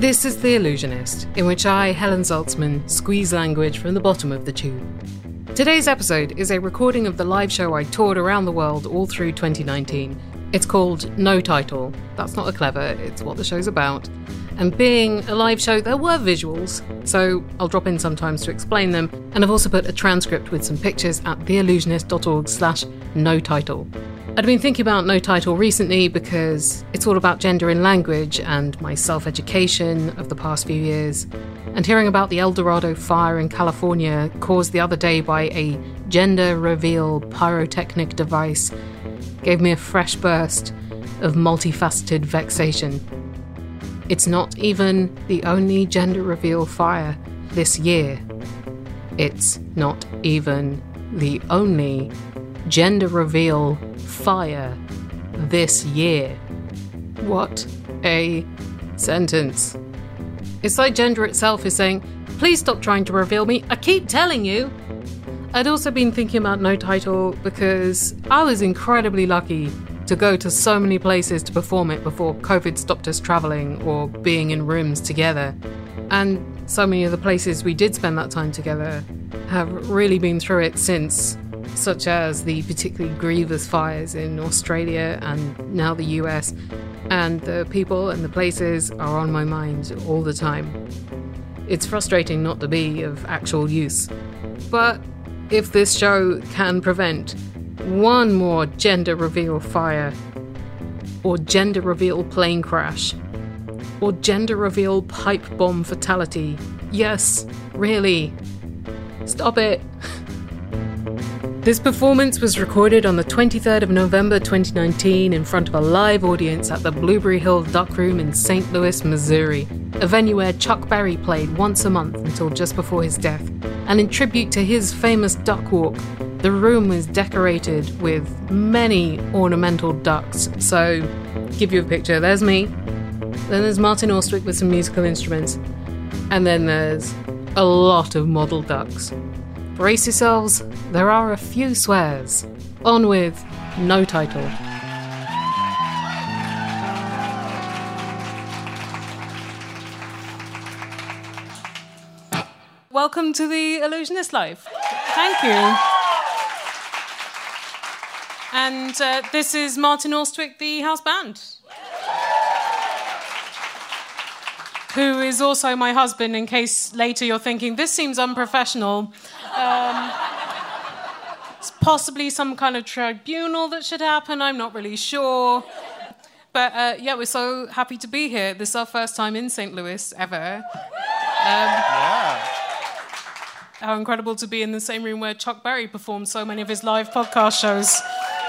This is The Illusionist, in which I, Helen Zaltzman, squeeze language from the bottom of the tube. Today's episode is a recording of the live show I toured around the world all through 2019. It's called No Title. That's not a clever, it's what the show's about. And being a live show, there were visuals, so I'll drop in sometimes to explain them, and I've also put a transcript with some pictures at theillusionist.org/no-title. I'd been thinking about No Title recently because it's all about gender in language and my self-education of the past few years. And hearing about the El Dorado fire in California caused the other day by a gender reveal pyrotechnic device gave me a fresh burst of multifaceted vexation. It's not even the only gender reveal fire this year. It's not even the only gender reveal fire this year. What a sentence. It's like gender itself is saying, please stop trying to reveal me, I keep telling you. I'd also been thinking about No Title because I was incredibly lucky to go to so many places to perform it before COVID stopped us travelling or being in rooms together. And so many of the places we did spend that time together have really been through it since, such as the particularly grievous fires in Australia and now the US, and the people and the places are on my mind all the time. It's frustrating not to be of actual use. But if this show can prevent one more gender reveal fire, or gender reveal plane crash, or gender reveal pipe bomb fatality, yes, really, stop it. This performance was recorded on the 23rd of November 2019 in front of a live audience at the Blueberry Hill Duck Room in St. Louis, Missouri, a venue where Chuck Berry played once a month until just before his death. And in tribute to his famous duck walk, the room was decorated with many ornamental ducks. So, give you a picture, there's me, then there's Martin Austwick with some musical instruments, and then there's a lot of model ducks. Brace yourselves, there are a few swears. On with No Title. Welcome to The Illusionist Live. Thank you. And this is Martin Austwick, the house band, who is also my husband, in case later you're thinking, this seems unprofessional. It's possibly some kind of tribunal that should happen, I'm not really sure. But yeah, we're so happy to be here. This is our first time in St. Louis ever. How incredible to be in the same room where Chuck Berry performed so many of his live podcast shows.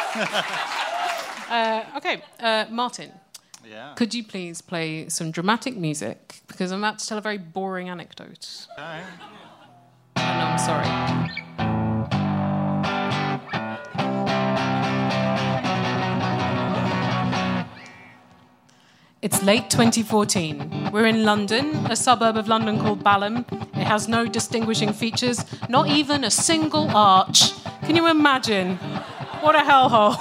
Okay, Martin. Yeah. Could you please play some dramatic music? Because I'm about to tell a very boring anecdote. Okay. Oh, no, I'm sorry. It's late 2014. We're in London, a suburb of London called Balham. It has no distinguishing features, not even a single arch. Can you imagine? What a hellhole.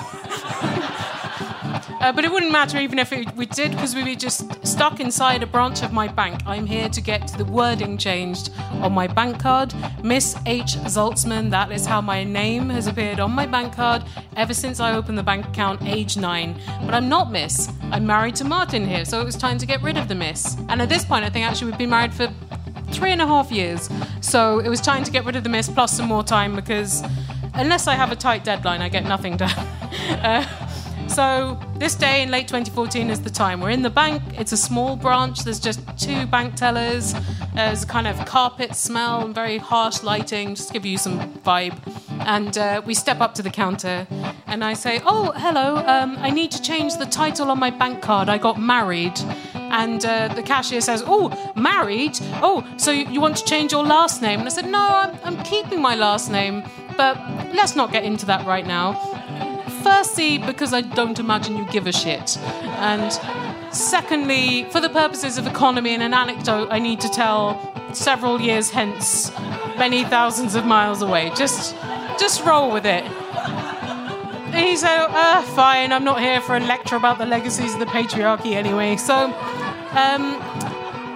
But it wouldn't matter even if we did, because we were just stuck inside a branch of my bank. I'm here to get the wording changed on my bank card. Miss H. Zaltzman, that is how my name has appeared on my bank card ever since I opened the bank account, age 9. But I'm not Miss. I'm married to Martin here, so it was time to get rid of the Miss. And at this point, I think actually we've been married for 3.5 years. So it was time to get rid of the Miss plus some more time, because unless I have a tight deadline, I get nothing done. So this day in late 2014 is the time. We're in the bank. It's a small branch. There's just 2 bank tellers. There's a kind of carpet smell and very harsh lighting, just to give you some vibe. And we step up to the counter and I say, oh, hello, I need to change the title on my bank card. I got married. And the cashier says, oh, married? Oh, so you want to change your last name? And I said, no, I'm keeping my last name. But let's not get into that right now. Firstly, because I don't imagine you give a shit. And secondly, for the purposes of economy and an anecdote I need to tell several years hence, many thousands of miles away. Just roll with it. And he said, fine, I'm not here for a lecture about the legacies of the patriarchy anyway. So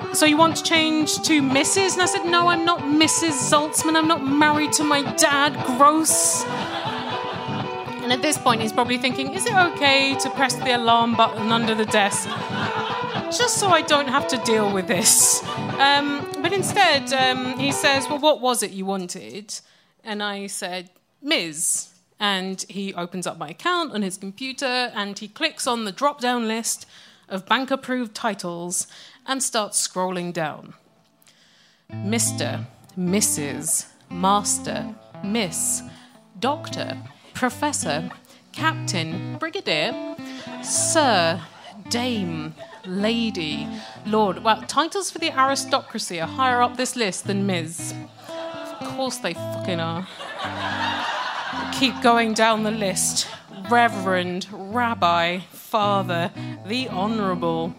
So you want to change to Mrs.? And I said, no, I'm not Mrs. Zaltzman. I'm not married to my dad. Gross. And at this point, he's probably thinking, is it okay to press the alarm button under the desk? Just so I don't have to deal with this. But instead, he says, well, what was it you wanted? And I said, Ms. And he opens up my account on his computer and he clicks on the drop-down list of bank-approved titles and starts scrolling down. Mr., Mrs., Master, Miss, Doctor, Professor, Captain, Brigadier, Sir, Dame, Lady, Lord. Well, titles for the aristocracy are higher up this list than Ms. Of course they fucking are. Keep going down the list. Reverend, Rabbi, Father, the Honourable.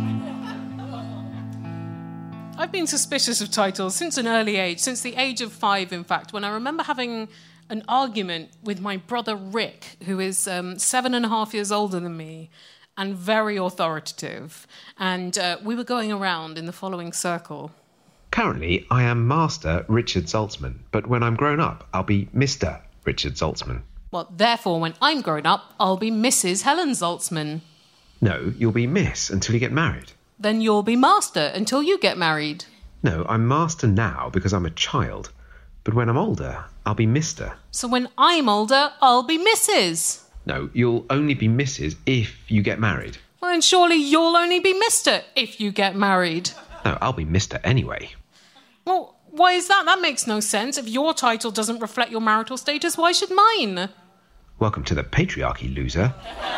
I've been suspicious of titles since an early age, since the age of 5, in fact, when I remember having an argument with my brother Rick, who is 7.5 years older than me and very authoritative. And we were going around in the following circle. Currently, I am Master Richard Zaltzman, but when I'm grown up, I'll be Mr. Richard Zaltzman. Well, therefore, when I'm grown up, I'll be Mrs. Helen Zaltzman. No, you'll be Miss until you get married. Then you'll be Master until you get married. No, I'm Master now because I'm a child. But when I'm older, I'll be Mr. So when I'm older, I'll be Mrs. No, you'll only be Mrs. if you get married. Well, then surely you'll only be Mr. if you get married. No, I'll be Mr. anyway. Well, why is that? That makes no sense. If your title doesn't reflect your marital status, why should mine? Welcome to the patriarchy, loser.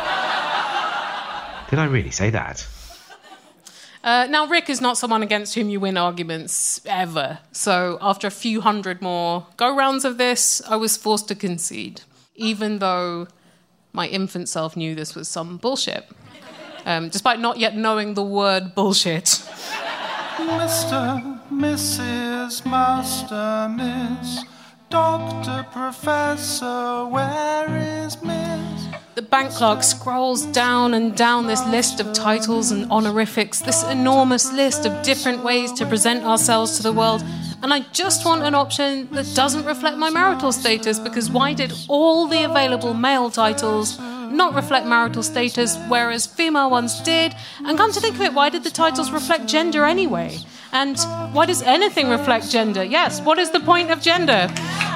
Did I really say that? Now, Rick is not someone against whom you win arguments, ever. So after a few hundred more go-rounds of this, I was forced to concede, even though my infant self knew this was some bullshit, despite not yet knowing the word bullshit. Mr., Mrs., Master, Miss, Doctor, Professor, where is Miss? The bank clerk scrolls down and down this list of titles and honorifics, this enormous list of different ways to present ourselves to the world, and I just want an option that doesn't reflect my marital status, because why did all the available male titles not reflect marital status, whereas female ones did? And come to think of it, why did the titles reflect gender anyway? And why does anything reflect gender? Yes, what is the point of gender?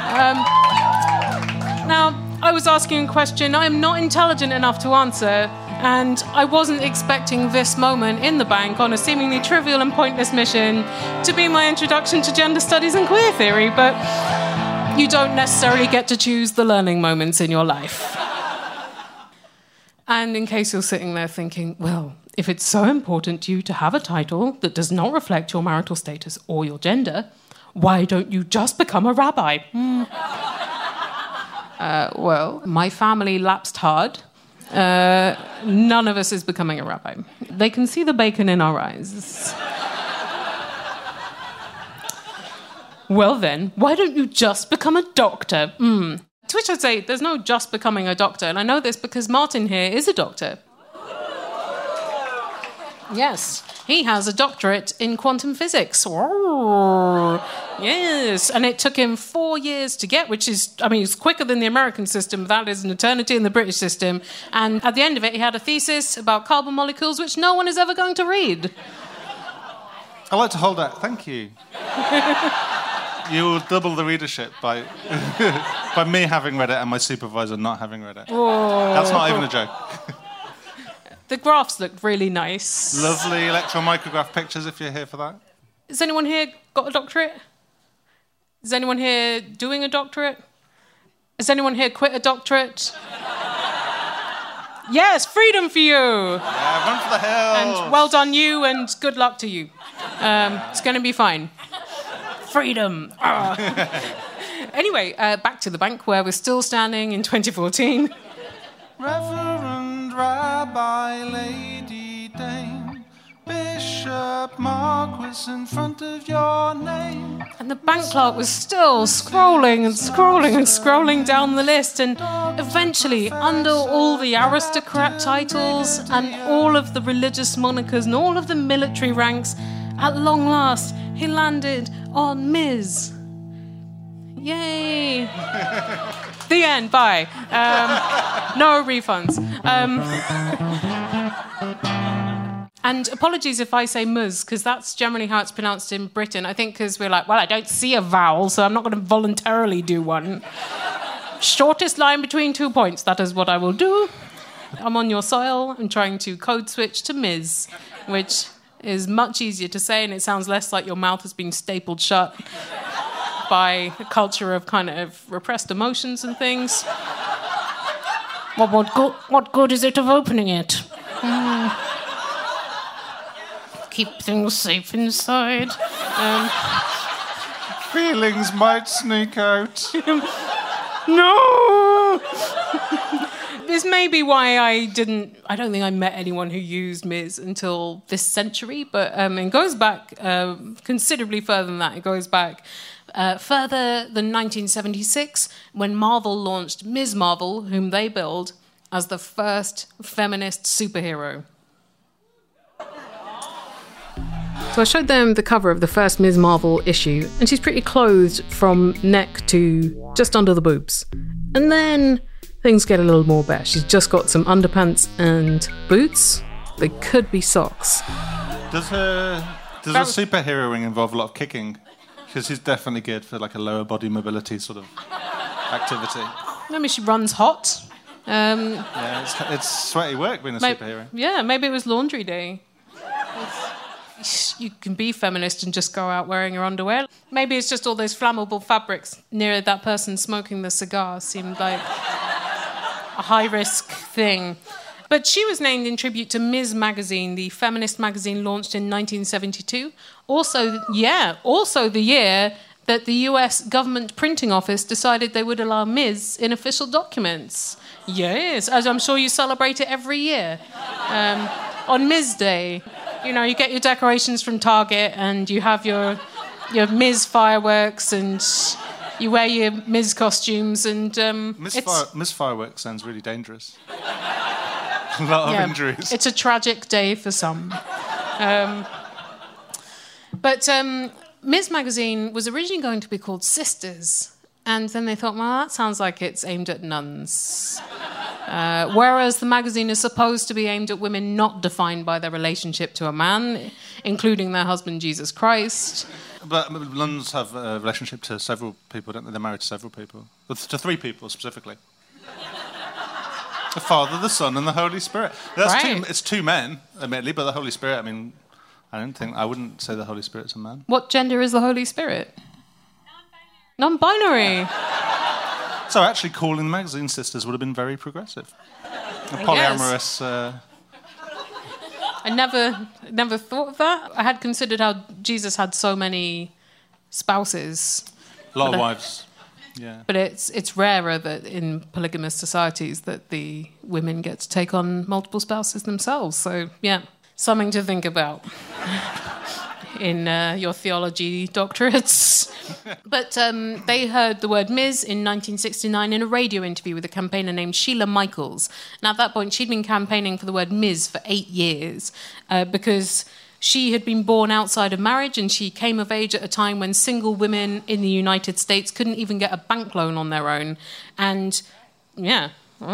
Now, I was asking a question I am not intelligent enough to answer, and I wasn't expecting this moment in the bank on a seemingly trivial and pointless mission to be my introduction to gender studies and queer theory, but you don't necessarily get to choose the learning moments in your life. And in case you're sitting there thinking, well, if it's so important to you to have a title that does not reflect your marital status or your gender, why don't you just become a rabbi? Well, my family lapsed hard. None of us is becoming a rabbi. They can see the bacon in our eyes. Well then, why don't you just become a doctor? To which I'd say, there's no just becoming a doctor, and I know this because Martin here is a doctor. Yes, he has a doctorate in quantum physics. Yes, and it took him 4 years to get, which is, I mean, it's quicker than the American system, but that is an eternity in the British system. And at the end of it, he had a thesis about carbon molecules, which no one is ever going to read. I'd like to hold that. Thank you. You will double the readership by me having read it and my supervisor not having read it. Oh. That's not even a joke. The graphs looked really nice. Lovely electron micrograph pictures if you're here for that. Has anyone here got a doctorate? Is anyone here doing a doctorate? Has anyone here quit a doctorate? Yes, freedom for you! Yeah, run for the hills! And well done you, and good luck to you. It's going to be fine. Freedom! Anyway, back to the bank where we're still standing in 2014. Reverend, Rabbi, Lady, Dame, Bishop, Marquis in front of your name. And the bank clerk was still scrolling and scrolling and scrolling down the list, and eventually, under all the aristocrat titles and all of the religious monikers and all of the military ranks, At long last, he landed on Ms. Yay! The end. Bye. No refunds. And apologies if I say Ms, because that's generally how it's pronounced in Britain. I think because we're like, well, I don't see a vowel, so I'm not going to voluntarily do one. Shortest line between 2 points, that is what I will do. I'm on your soil. I'm trying to code switch to Ms, which is much easier to say, and it sounds less like your mouth has been stapled shut by a culture of kind of repressed emotions and things. Well, what good is it of opening it? Keep things safe inside. Feelings might sneak out. No! This may be why I don't think I met anyone who used Ms until this century, but it goes back considerably further than that. It goes back further than 1976, when Marvel launched Ms. Marvel, whom they billed as the first feminist superhero. So I showed them the cover of the first Ms. Marvel issue, and she's pretty clothed from neck to just under the boobs. And then things get a little more bare. She's just got some underpants and boots. They could be socks. Does her superheroing involve a lot of kicking? Because she's definitely good for like a lower body mobility sort of activity. Maybe she runs hot. Yeah, it's sweaty work being a superhero. Yeah, maybe it was laundry day. You can be feminist and just go out wearing your underwear. Maybe it's just all those flammable fabrics near that person smoking the cigar seemed like a high-risk thing. But she was named in tribute to Ms. Magazine, the feminist magazine launched in 1972. Also the year that the US government printing office decided they would allow Ms. in official documents. Yes, as I'm sure you celebrate it every year. On Ms. Day. You know, you get your decorations from Target and you have your Ms. fireworks and you wear your Ms. costumes and... Ms. Fireworks sounds really dangerous. A lot of injuries. It's a tragic day for some. But Ms. Magazine was originally going to be called Sisters, and then they thought, well, that sounds like it's aimed at nuns. Whereas the magazine is supposed to be aimed at women not defined by their relationship to a man, including their husband, Jesus Christ. But nuns have a relationship to several people, don't they? They're married to several people. To 3 people, specifically. The Father, the Son, and the Holy Spirit. It's 2 men, admittedly, but the Holy Spirit, I mean, I wouldn't say the Holy Spirit's a man. What gender is the Holy Spirit? Non-binary. So actually calling the magazine Sisters would have been very progressive. A polyamorous... I never thought of that. I had considered how Jesus had so many spouses. A lot of wives. Yeah. But it's rarer that in polygamous societies that the women get to take on multiple spouses themselves. So, yeah, something to think about in your theology doctorates. But they heard the word Ms. in 1969 in a radio interview with a campaigner named Sheila Michaels. And at that point, she'd been campaigning for the word Ms. for 8 years because... she had been born outside of marriage and she came of age at a time when single women in the United States couldn't even get a bank loan on their own. And, yeah.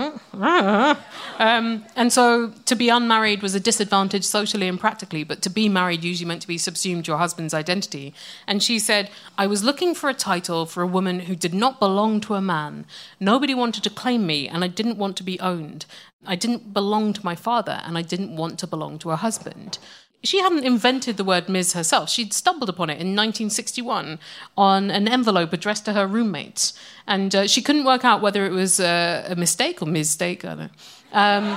And so to be unmarried was a disadvantage socially and practically, but to be married usually meant to be subsumed to your husband's identity. And she said, I was looking for a title for a woman who did not belong to a man. Nobody wanted to claim me and I didn't want to be owned. I didn't belong to my father and I didn't want to belong to a husband. She hadn't invented the word Ms. herself. She'd stumbled upon it in 1961 on an envelope addressed to her roommates. And she couldn't work out whether it was a mistake or mistake, I don't know.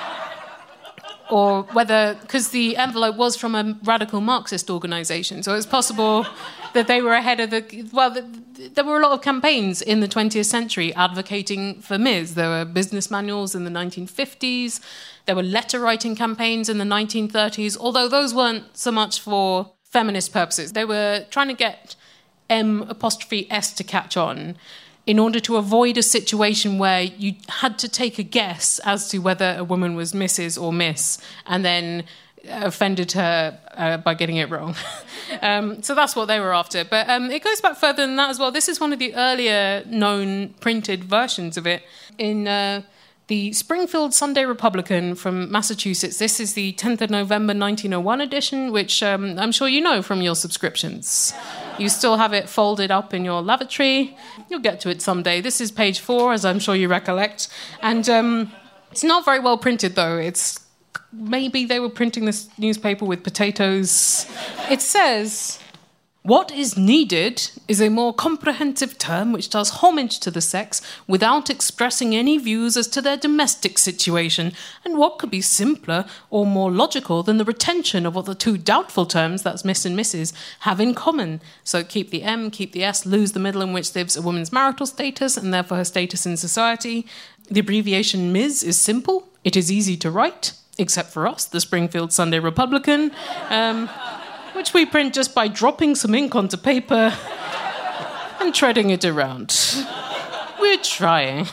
Or whether, because the envelope was from a radical Marxist organisation, so it's possible that they were ahead of there were a lot of campaigns in the 20th century advocating for Ms. There were business manuals in the 1950s. There were letter-writing campaigns in the 1930s, although those weren't so much for feminist purposes. They were trying to get M'(S) to catch on in order to avoid a situation where you had to take a guess as to whether a woman was Mrs. or Miss, and then offended her by getting it wrong. So that's what they were after. But it goes back further than that as well. This is one of the earlier known printed versions of it in the Springfield Sunday Republican from Massachusetts. This is the 10th of November 1901 edition, which I'm sure you know from your subscriptions. You still have it folded up in your lavatory. You'll get to it someday. This is page 4, as I'm sure you recollect. And it's not very well printed, though. It's maybe they were printing this newspaper with potatoes. It says, "What is needed is a more comprehensive term which does homage to the sex without expressing any views as to their domestic situation. And what could be simpler or more logical than the retention of what the two doubtful terms, that's Miss and Mrs., have in common? So keep the M, keep the S, lose the middle in which lives a woman's marital status and therefore her status in society. The abbreviation Ms is simple. It is easy to write, except for us, the Springfield Sunday Republican, which we print just by dropping some ink onto paper and treading it around. We're trying."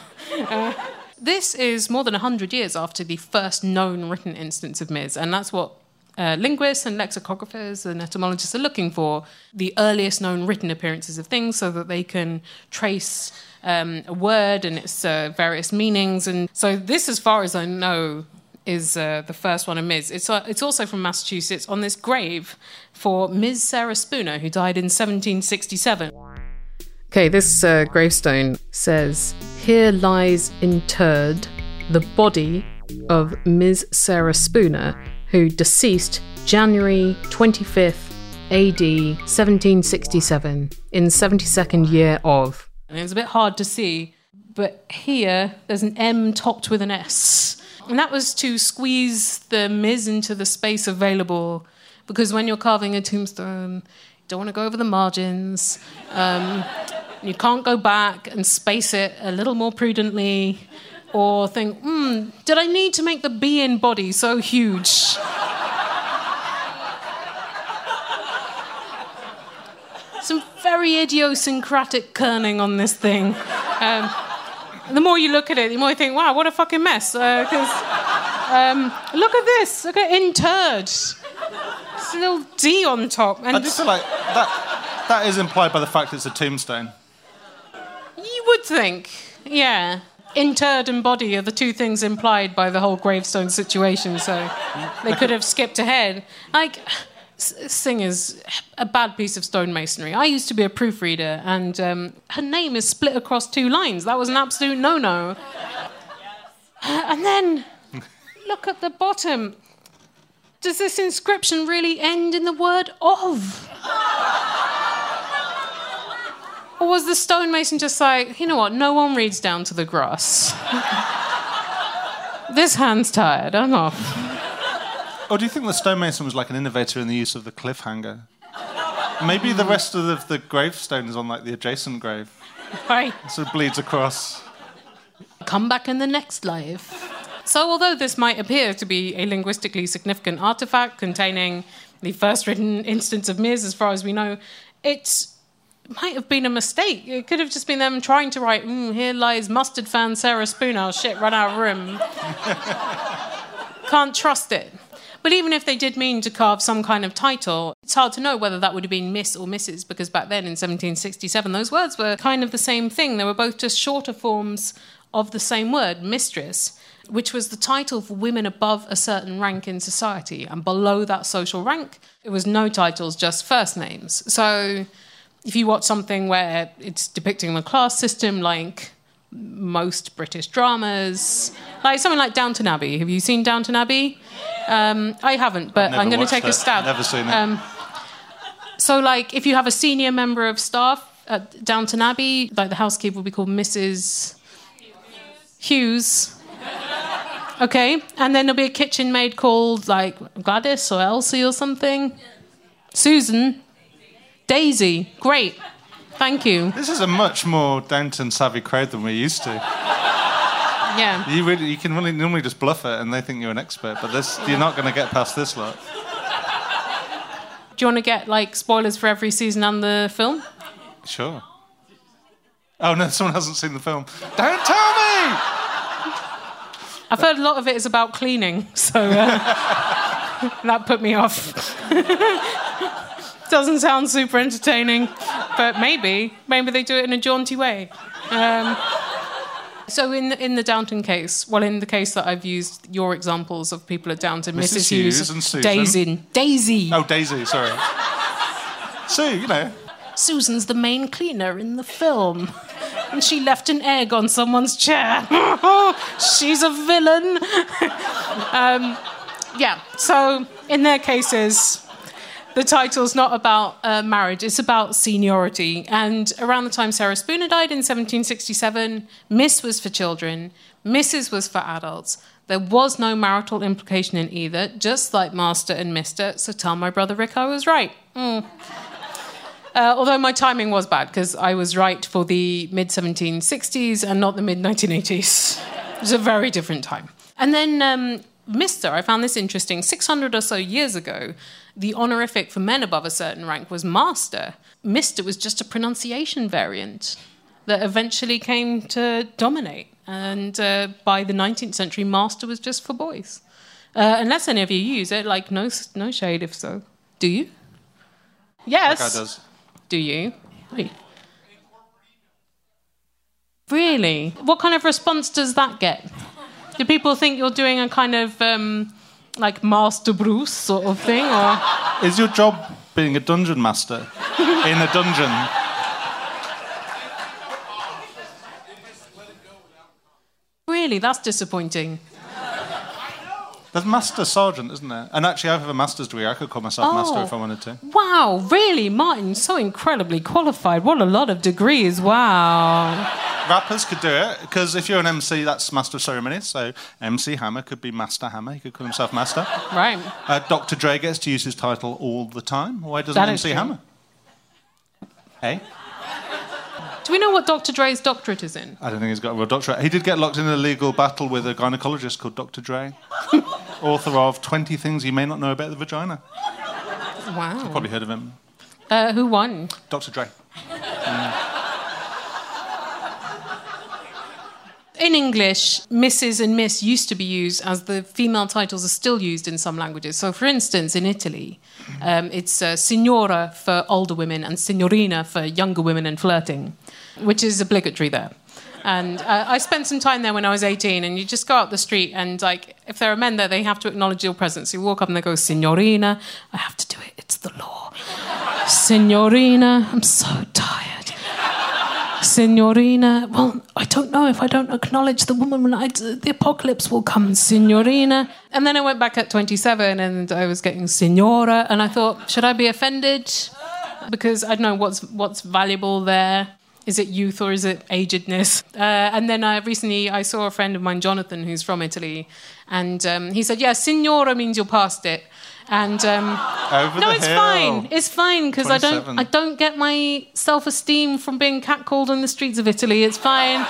This is more than 100 years after the first known written instance of Ms, and that's what linguists and lexicographers and etymologists are looking for, the earliest known written appearances of things so that they can trace a word and its various meanings. And so this, as far as I know, is the first one of Ms. It's also from Massachusetts on this grave for Ms. Sarah Spooner, who died in 1767. Okay, this gravestone says, "Here lies interred the body of Ms. Sarah Spooner, who deceased January 25th, AD 1767, in 72nd year of." And it's a bit hard to see, but here there's an M topped with an S. And that was to squeeze the Ms into the space available, because when you're carving a tombstone, you don't want to go over the margins. You can't go back and space it a little more prudently, or think, did I need to make the B in body so huge? Some very idiosyncratic kerning on this thing. The more you look at it, the more you think, wow, what a fucking mess. Because look at this. Look at interred. It's a little D on top. And I just feel like that is implied by the fact it's a tombstone. You would think, yeah. Interred and body are the two things implied by the whole gravestone situation, so they could have skipped ahead. Like, this thing is a bad piece of stonemasonry. I used to be a proofreader, and her name is split across 2 lines. That was an absolute no-no. And then, look at the bottom. Does this inscription really end in the word of? Or was the stonemason just like, you know what, no one reads down to the grass. This hand's tired, I'm off. Or do you think the stonemason was like an innovator in the use of the cliffhanger? Maybe the rest of the gravestone is on like the adjacent grave. Right. So it bleeds across. Come back in the next life. So although this might appear to be a linguistically significant artifact containing the first written instance of Ms, as far as we know, it might have been a mistake. It could have just been them trying to write, here lies mustard fan Sarah Spooner, shit, run out of room. Can't trust it. But even if they did mean to carve some kind of title, it's hard to know whether that would have been Miss or Mrs, because back then in 1767, those words were kind of the same thing. They were both just shorter forms of the same word, mistress, which was the title for women above a certain rank in society. And below that social rank, it was no titles, just first names. So if you watch something where it's depicting the class system, like most British dramas, like something like Downton Abbey. Have you seen Downton Abbey? I haven't, but I'm going to take a stab. Never seen it. So, like, if you have a senior member of staff at Downton Abbey, like the housekeeper will be called Mrs. Hughes. Okay, and then there'll be a kitchen maid called, like, Gladys or Elsie or something. Susan. Daisy. Great. Thank you. This is a much more Downton savvy crowd than we're used to. Yeah. You can really normally just bluff it and they think you're an expert, but you're not going to get past this lot. Do you want to get, like, spoilers for every season and the film? Sure. Oh, no, someone hasn't seen the film. Don't tell me! I've heard a lot of it is about cleaning, so... That put me off. Doesn't sound super entertaining, but maybe they do it in a jaunty way. So in the Downton case, well, in the case that I've used your examples of people at Downton, Mrs. Hughes and Susan. Daisy. Oh, Daisy, sorry. Sue, you know. Susan's the main cleaner in the film. And she left an egg on someone's chair. She's a villain. So in their cases, the title's not about marriage, it's about seniority. And around the time Sarah Spooner died in 1767, Miss was for children, Mrs. was for adults. There was no marital implication in either, just like Master and Mister, so tell my brother Rick I was right. Although my timing was bad, because I was right for the mid-1760s and not the mid-1980s. It was a very different time. And then Mister, I found this interesting. 600 or so years ago, the honorific for men above a certain rank was Master. Mister was just a pronunciation variant that eventually came to dominate. And by the 19th century, Master was just for boys. Unless any of you use it, like no shade if so. Do you? Yes. That guy does. Do you? Wait. Really? What kind of response does that get? Do people think you're doing a kind of like Master Bruce sort of thing, or is your job being a dungeon master in a dungeon? Really, that's disappointing. There's Master Sergeant, isn't there? And actually, I have a master's degree. I could call myself Master if I wanted to. Wow, really, Martin? So incredibly qualified. What a lot of degrees. Wow. Rappers could do it, because if you're an MC, that's Master of Ceremonies. So MC Hammer could be Master Hammer. He could call himself Master. Right. Dr. Dre gets to use his title all the time. Why doesn't MC Hammer? Hey? Do we know what Dr. Dre's doctorate is in? I don't think he's got a real doctorate. He did get locked in a legal battle with a gynecologist called Dr. Dre, author of 20 Things You May Not Know About the Vagina. Wow. You've probably heard of him. Who won? Dr. Dre. In English, Mrs. and Miss used to be used as the female titles are still used in some languages. So, for instance, in Italy, it's signora for older women and signorina for younger women and flirting, which is obligatory there. And I spent some time there when I was 18, and you just go out the street and, like, if there are men there, they have to acknowledge your presence. You walk up and they go, signorina. I have to do it. It's the law. Signorina, I'm so tired. Signorina, well, I don't know if I don't acknowledge the woman, the apocalypse will come, signorina. And then I went back at 27 and I was getting signora, and I thought, should I be offended? Because I don't know what's valuable there. Is it youth or is it agedness? And then recently I saw a friend of mine, Jonathan, who's from Italy, and he said, yeah, signora means you're past it. And it's fine. It's fine because I don't get my self-esteem from being catcalled on the streets of Italy. It's fine.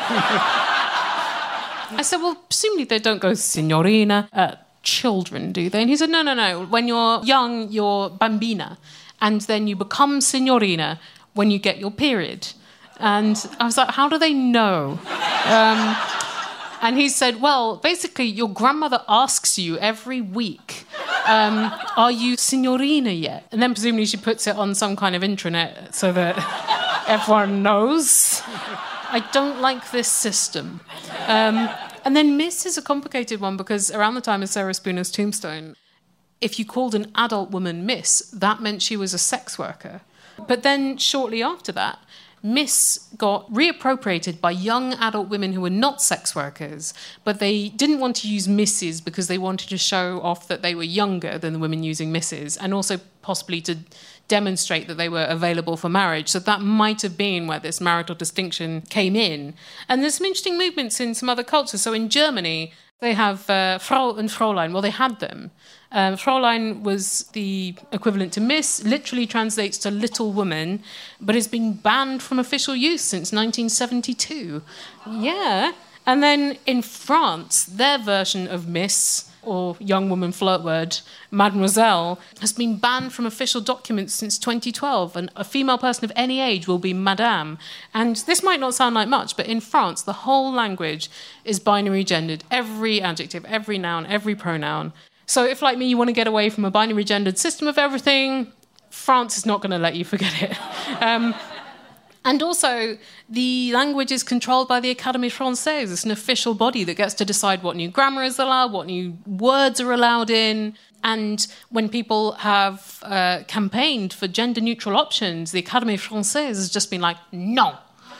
I said, well, presumably they don't go signorina at children, do they? And he said, no. When you're young, you're bambina, and then you become signorina when you get your period. And I was like, how do they know? And he said, well, basically, your grandmother asks you every week, are you signorina yet? And then presumably she puts it on some kind of intranet so that everyone knows. I don't like this system. And then Miss is a complicated one because around the time of Sarah Spooner's tombstone, if you called an adult woman Miss, that meant she was a sex worker. But then shortly after that, Miss got reappropriated by young adult women who were not sex workers, but they didn't want to use Mrs. because they wanted to show off that they were younger than the women using Mrs. and also possibly to demonstrate that they were available for marriage. So that might have been where this marital distinction came in. And there's some interesting movements in some other cultures. So in Germany, they have Frau and Fräulein. Well, they had them. Fräulein was the equivalent to Miss, literally translates to little woman, but has been banned from official use since 1972. Yeah. And then in France, their version of Miss, or young woman flirt word, mademoiselle, has been banned from official documents since 2012, and a female person of any age will be madame. And this might not sound like much, but in France, the whole language is binary gendered. Every adjective, every noun, every pronoun. So if, like me, you want to get away from a binary gendered system of everything, France is not going to let you forget it. And also, the language is controlled by the Académie Française. It's an official body that gets to decide what new grammar is allowed, what new words are allowed in. And when people have campaigned for gender-neutral options, the Académie Française has just been like, no.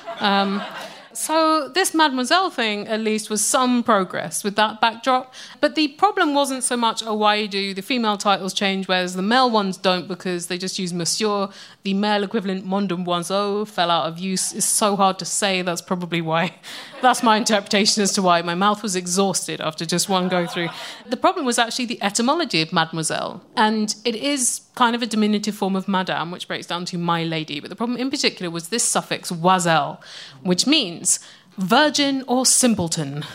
So this Mademoiselle thing, at least, was some progress with that backdrop. But the problem wasn't so much, why do the female titles change, whereas the male ones don't, because they just use Monsieur. The male equivalent, Mon Demoiselle, fell out of use. It's so hard to say. That's probably why. That's my interpretation as to why. My mouth was exhausted after just one go through. The problem was actually the etymology of Mademoiselle. And it is kind of a diminutive form of Madame, which breaks down to my lady. But the problem in particular was this suffix, oiselle, which means virgin or simpleton.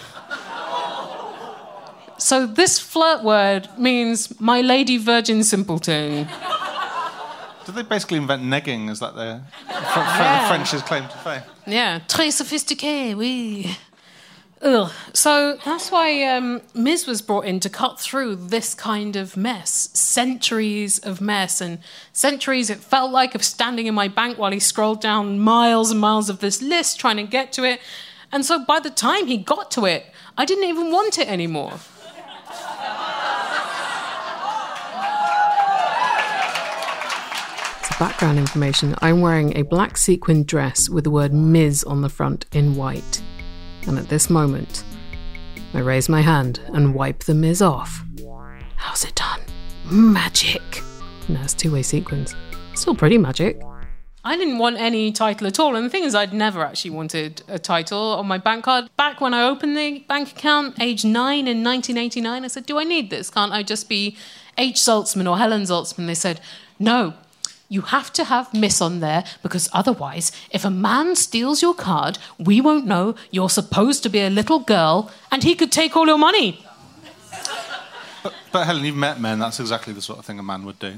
So this flirt word means my lady virgin simpleton. Did they basically invent negging? Is that the French's claim to fame? Yeah, très sophistiqué, oui. Ugh. So that's why Ms was brought in to cut through this kind of mess. Centuries of mess and centuries it felt like of standing in my bank while he scrolled down miles and miles of this list trying to get to it. And so by the time he got to it, I didn't even want it anymore. Background information, I'm wearing a black sequin dress with the word Ms on the front in white. And at this moment, I raise my hand and wipe the Ms off. How's it done? Magic! No, it's two-way sequins. Still pretty magic. I didn't want any title at all, and the thing is I'd never actually wanted a title on my bank card. Back when I opened the bank account, age 9 in 1989, I said, do I need this? Can't I just be H. Zaltzman or Helen Zaltzman? They said, no. You have to have Miss on there because otherwise, if a man steals your card, we won't know you're supposed to be a little girl and he could take all your money. But Helen, you've met men. That's exactly the sort of thing a man would do.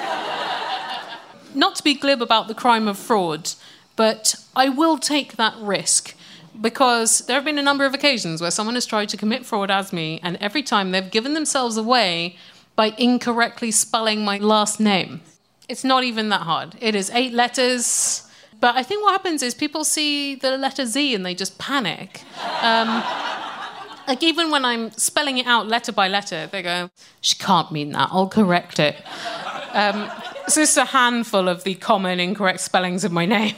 Not to be glib about the crime of fraud, but I will take that risk because there have been a number of occasions where someone has tried to commit fraud as me, and every time they've given themselves away by incorrectly spelling my last name. It's not even that hard. It is 8 letters. But I think what happens is people see the letter Z and they just panic. Like even when I'm spelling it out letter by letter, they go, she can't mean that, I'll correct it. So this is a handful of the common incorrect spellings of my name.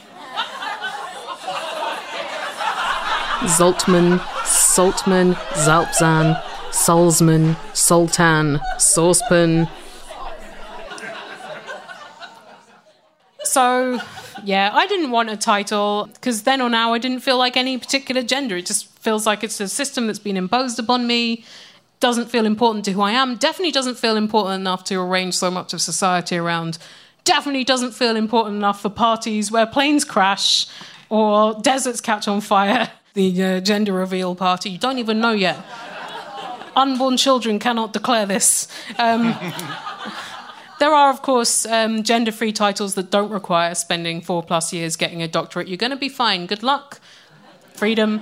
Zaltman, Saltman, Zalpzan, Salzman, Sultan, Saucepan. So, yeah, I didn't want a title because then or now I didn't feel like any particular gender. It just feels like it's a system that's been imposed upon me, doesn't feel important to who I am, definitely doesn't feel important enough to arrange so much of society around, definitely doesn't feel important enough for parties where planes crash or deserts catch on fire. The gender reveal party, you don't even know yet. Unborn children cannot declare this. There are, of course, gender-free titles that don't require spending 4+ years getting a doctorate. You're going to be fine. Good luck. Freedom.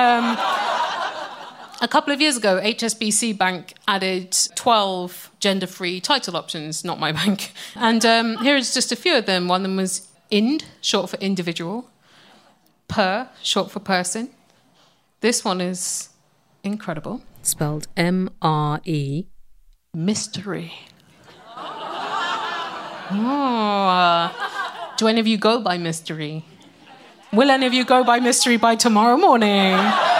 A couple of years ago, HSBC Bank added 12 gender-free title options, not my bank. And here is just a few of them. One of them was IND, short for individual. Per, short for person. This one is incredible. Spelled M-R-E. Mystery. Oh. Do any of you go by mystery? Will any of you go by mystery by tomorrow morning?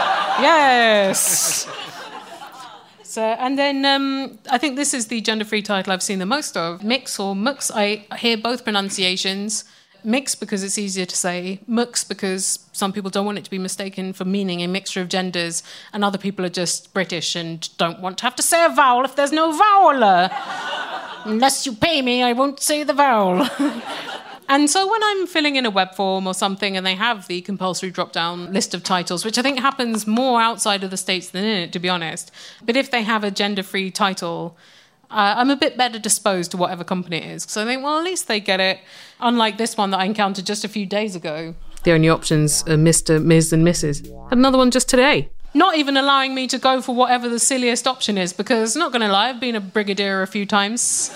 Yes. So, and then I think this is the gender-free title I've seen the most of. Mix or Mux. I hear both pronunciations. Mix because it's easier to say. Mux because some people don't want it to be mistaken for meaning a mixture of genders, and other people are just British and don't want to have to say a vowel if there's no vowel. Unless you pay me, I won't say the vowel. And so when I'm filling in a web form or something and they have the compulsory drop-down list of titles, which I think happens more outside of the States than in it, to be honest, but if they have a gender-free title, I'm a bit better disposed to whatever company it is. So I think, well, at least they get it. Unlike this one that I encountered just a few days ago. The only options are Mr., Ms. and Mrs. Had another one just today. not even allowing me to go for whatever the silliest option is, because, not going to lie, I've been a brigadier a few times.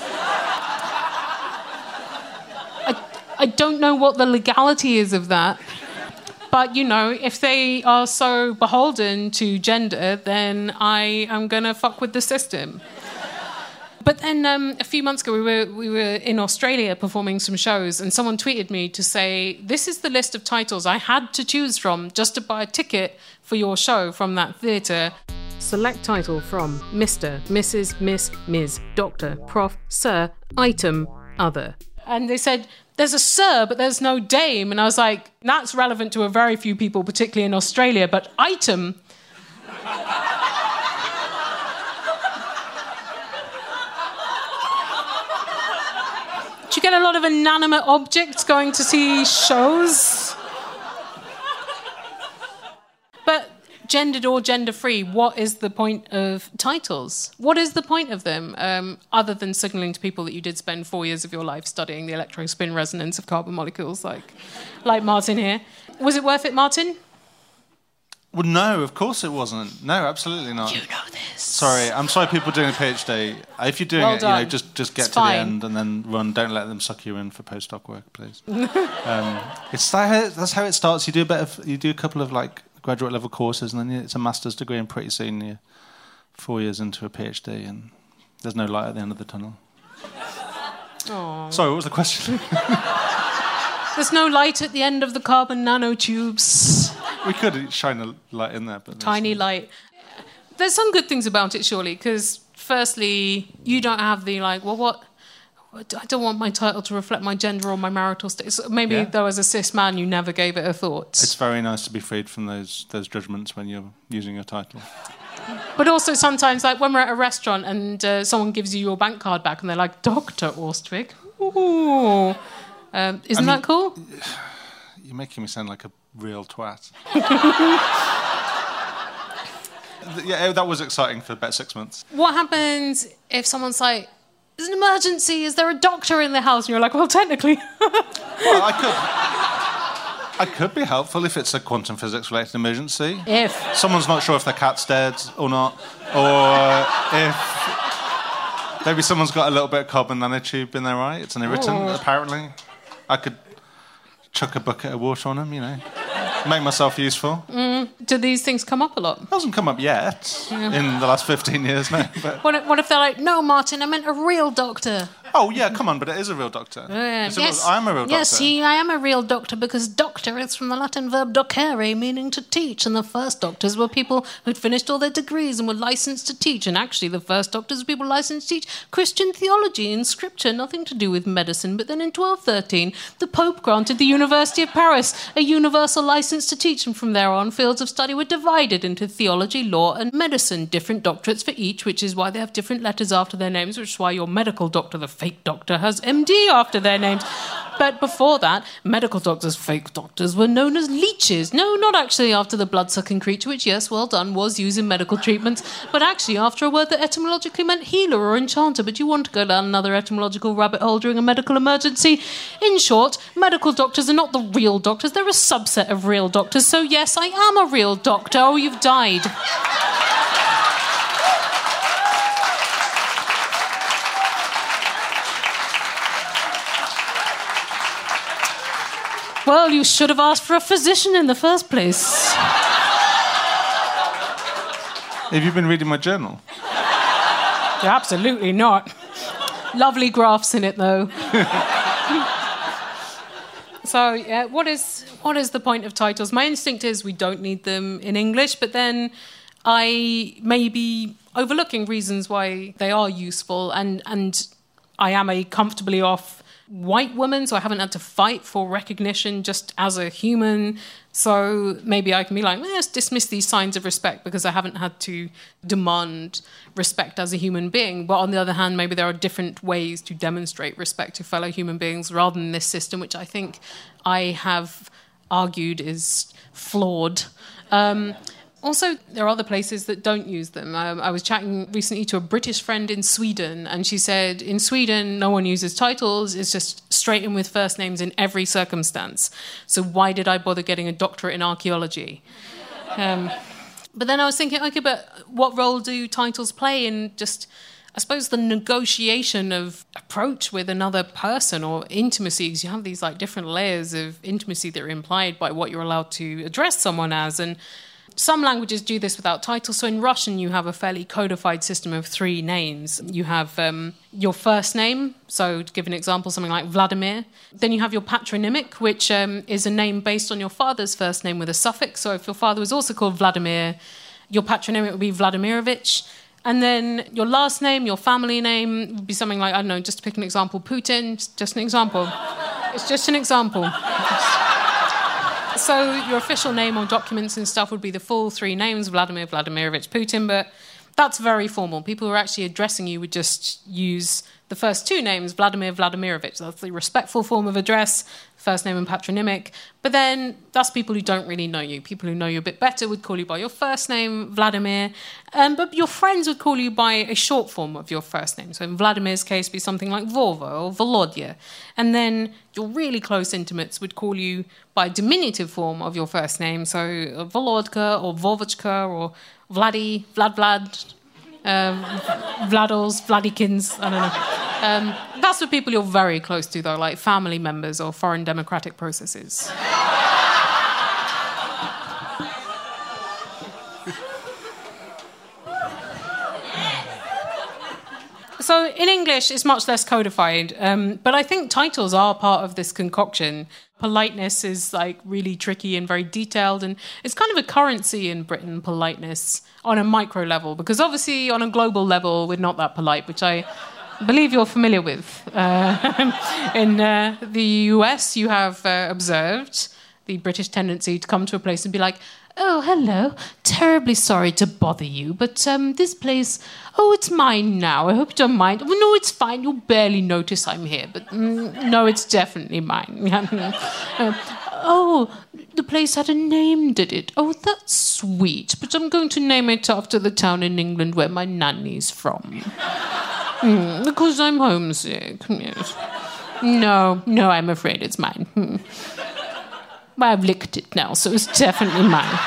I don't know what the legality is of that. But, you know, if they are so beholden to gender, then I am going to fuck with the system. But then a few months ago, we were in Australia performing some shows, and someone tweeted me to say, this is the list of titles I had to choose from just to buy a ticket for your show from that theatre. Select title from Mr., Mrs., Miss, Ms., Doctor, Prof, Sir, Item, Other. And they said, there's a sir, but there's no dame. And I was like, that's relevant to a very few people, particularly in Australia, but item... Do you get a lot of inanimate objects going to see shows? But gendered or gender-free, what is the point of titles? What is the point of them, other than signalling to people that you did spend 4 years of your life studying the electrospin resonance of carbon molecules, like Martin here? Was it worth it, Martin? Well, no, of course it wasn't. No, absolutely not. You know this. Sorry, I'm sorry people doing a PhD. If you're doing well it, done. you know, just get it's to fine. the end and then run. Don't let them suck you in for postdoc work, please. That's how it starts. You do a couple of like graduate level courses, and then it's a master's degree, and pretty soon you're 4 years into a PhD, and there's no light at the end of the tunnel. Aww. Sorry, what was the question? There's no light at the end of the carbon nanotubes. We could shine a light in there, but tiny light. There's some good things about it, surely, because firstly, you don't have the like, well, what? I don't want my title to reflect my gender or my marital status. Maybe, though, as a cis man, you never gave it a thought. It's very nice to be freed from those judgments when you're using your title. But also sometimes, like when we're at a restaurant and someone gives you your bank card back and they're like, Dr. Austwick. Ooh. Isn't that cool? You're making me sound like a real twat. Yeah, that was exciting for about 6 months. What happens if someone's like, there's an emergency, is there a doctor in the house? And you're like, well, technically. Well, I could be helpful if it's a quantum physics-related emergency. If someone's not sure if their cat's dead or not, or if maybe someone's got a little bit of carbon nanotube in their eye. It's an irritant, apparently. I could chuck a bucket of water on them, you know, make myself useful. Do these things come up a lot? It hasn't come up yet in the last 15 years, no. But... What if they're like, no, Martin, I meant a real doctor? Oh, yeah, come on, but it is a real doctor. Yes, I am a real doctor. Yes, see, I am a real doctor because doctor is from the Latin verb docere, meaning to teach. And the first doctors were people who'd finished all their degrees and were licensed to teach. And actually, the first doctors were people licensed to teach Christian theology and scripture, nothing to do with medicine. But then in 1213, the Pope granted the University of Paris a universal license to teach. And from there on, fields of study were divided into theology, law, and medicine. Different doctorates for each, which is why they have different letters after their names, which is why your medical doctor, the fake doctor, has MD after their names. But before that, medical doctors, fake doctors, were known as leeches. No, not actually after the blood-sucking creature, which, yes, well done, was used in medical treatments, but actually after a word that etymologically meant healer or enchanter. But you want to go down another etymological rabbit hole during a medical emergency. In short, medical doctors are not the real doctors. They're a subset of real doctors. So, yes, I am a real doctor. Oh, you've died. Well, you should have asked for a physician in the first place. Have you been reading my journal? Absolutely not. Lovely graphs in it, though. So, yeah, what is the point of titles? My instinct is we don't need them in English, but then I may be overlooking reasons why they are useful, and I am a comfortably off white woman, so I haven't had to fight for recognition just as a human. So maybe I can be like, let's dismiss these signs of respect because I haven't had to demand respect as a human being. But on the other hand, maybe there are different ways to demonstrate respect to fellow human beings rather than this system, which I think I have argued is flawed. Also, there are other places that don't use them. I was chatting recently to a British friend in Sweden, and she said, in Sweden, no one uses titles. It's just straight in with first names in every circumstance. So why did I bother getting a doctorate in archaeology? But then I was thinking, okay, but what role do titles play in just, I suppose, the negotiation of approach with another person or intimacy? Because you have these like different layers of intimacy that are implied by what you're allowed to address someone as. And some languages do this without titles. So in Russian, you have a fairly codified system of 3 names. You have your first name. So to give an example, something like Vladimir. Then you have your patronymic, which is a name based on your father's first name with a suffix. So if your father was also called Vladimir, your patronymic would be Vladimirovich. And then your last name, your family name, would be something like, I don't know, just to pick an example, Putin. Just an example. It's just an example. So your official name on documents and stuff would be the full 3 names, Vladimir Vladimirovich Putin, but that's very formal. People who are actually addressing you would just use the first 2 names, Vladimir Vladimirovich. That's the respectful form of address, first name and patronymic. But then that's people who don't really know you. People who know you a bit better would call you by your first name, Vladimir. But your friends would call you by a short form of your first name. So in Vladimir's case, be something like Vova or Volodya. And then your really close intimates would call you by a diminutive form of your first name. So Volodka or Vovochka or Vlad, Vlados, Vladikins, I don't know. That's for people you're very close to, though, like family members or foreign democratic processes. So in English, it's much less codified, but I think titles are part of this concoction. Politeness is like really tricky and very detailed, and it's kind of a currency in Britain, politeness, on a micro level, because obviously on a global level, we're not that polite, which I believe you're familiar with. In the US, you have observed the British tendency to come to a place and be like, "Oh, hello. Terribly sorry to bother you, but this place, oh, it's mine now. I hope you don't mind. Well, no, it's fine. You'll barely notice I'm here, but no, it's definitely mine." "Oh, the place had a name, did it? Oh, that's sweet, but I'm going to name it after the town in England where my nanny's from. Because I'm homesick. Yes. No, I'm afraid it's mine. Well, I've licked it now, so it's definitely mine."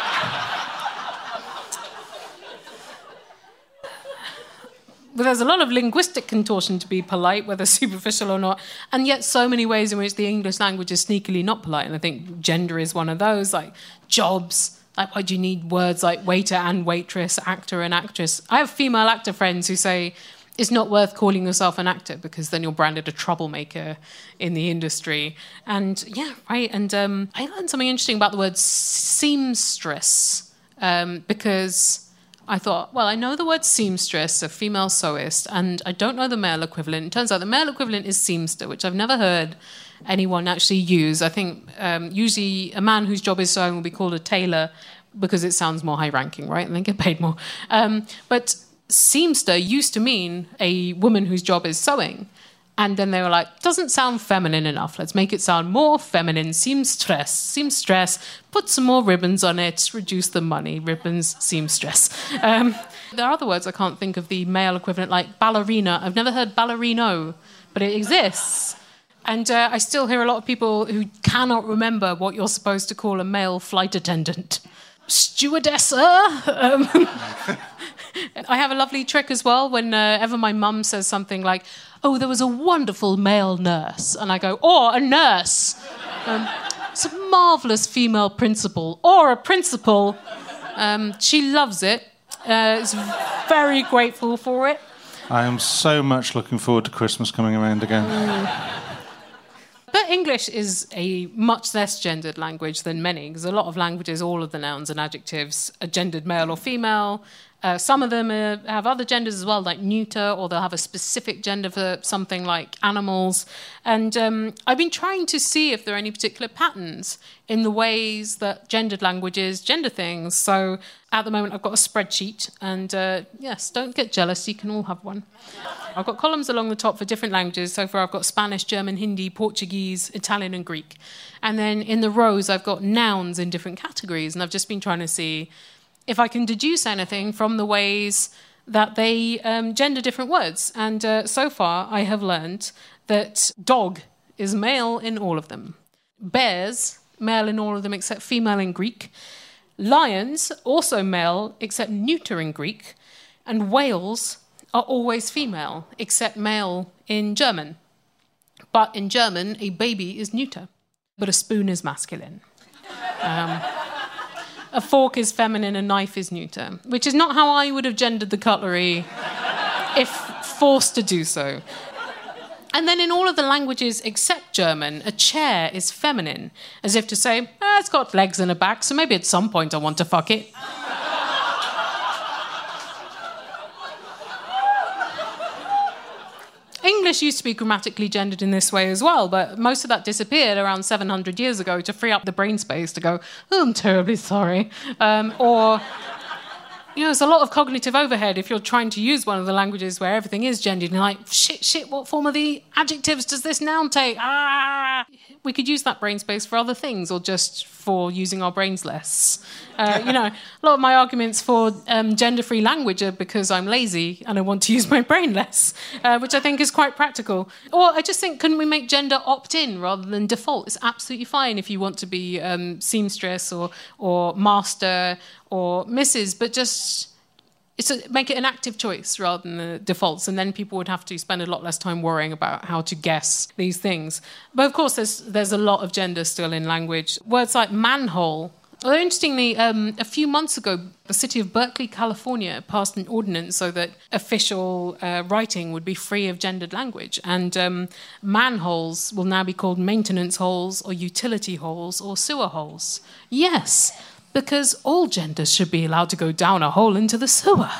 But there's a lot of linguistic contortion to be polite, whether superficial or not, and yet so many ways in which the English language is sneakily not polite. And I think gender is one of those, like jobs. Like, why do you need words like waiter and waitress, actor and actress? I have female actor friends who say it's not worth calling yourself an actor because then you're branded a troublemaker in the industry. And yeah, right. And I learned something interesting about the word seamstress because I thought, well, I know the word seamstress, a female sewist, and I don't know the male equivalent. It turns out the male equivalent is seamster, which I've never heard anyone actually use. I think usually a man whose job is sewing will be called a tailor because it sounds more high-ranking, right? And they get paid more. But seamster used to mean a woman whose job is sewing. And then they were like, doesn't sound feminine enough. Let's make it sound more feminine. Seamstress. Put some more ribbons on it. Reduce the money. Ribbons, seamstress. There are other words I can't think of the male equivalent, like ballerina. I've never heard ballerino, but it exists. And I still hear a lot of people who cannot remember what you're supposed to call a male flight attendant. Stewardessa. I have a lovely trick as well whenever my mum says something like, "Oh, there was a wonderful male nurse," and I go, "Or a nurse. It's a marvellous female principal, or a principal." She loves it. Is very grateful for it. I am so much looking forward to Christmas coming around again. But English is a much less gendered language than many, because a lot of languages, all of the nouns and adjectives are gendered male or female. Some of them have other genders as well, like neuter, or they'll have a specific gender for something like animals. And I've been trying to see if there are any particular patterns in the ways that gendered languages gender things. So at the moment, I've got a spreadsheet. And yes, don't get jealous. You can all have one. I've got columns along the top for different languages. So far, I've got Spanish, German, Hindi, Portuguese, Italian, and Greek. And then in the rows, I've got nouns in different categories. And I've just been trying to see if I can deduce anything from the ways that they gender different words. And so far, I have learned that dog is male in all of them. Bears, male in all of them except female in Greek. Lions, also male, except neuter in Greek. And whales are always female, except male in German. But in German, a baby is neuter, but a spoon is masculine. A fork is feminine, a knife is neuter, which is not how I would have gendered the cutlery if forced to do so. And then in all of the languages except German, a chair is feminine, as if to say, it's got legs and a back, so maybe at some point I want to fuck it. English used to be grammatically gendered in this way as well, but most of that disappeared around 700 years ago to free up the brain space to go, I'm terribly sorry. There's a lot of cognitive overhead if you're trying to use one of the languages where everything is gendered. And you're like, shit, what form of the adjectives does this noun take? We could use that brain space for other things or just for using our brains less. A lot of my arguments for gender-free language are because I'm lazy and I want to use my brain less, which I think is quite practical. Or I just think, couldn't we make gender opt-in rather than default? It's absolutely fine if you want to be seamstress or master or Mrs., but just make it an active choice rather than the defaults, and then people would have to spend a lot less time worrying about how to guess these things. But of course, there's a lot of gender still in language. Words like manhole. Although interestingly, a few months ago, the city of Berkeley, California, passed an ordinance so that official writing would be free of gendered language. And manholes will now be called maintenance holes or utility holes or sewer holes. Yes, because all genders should be allowed to go down a hole into the sewer.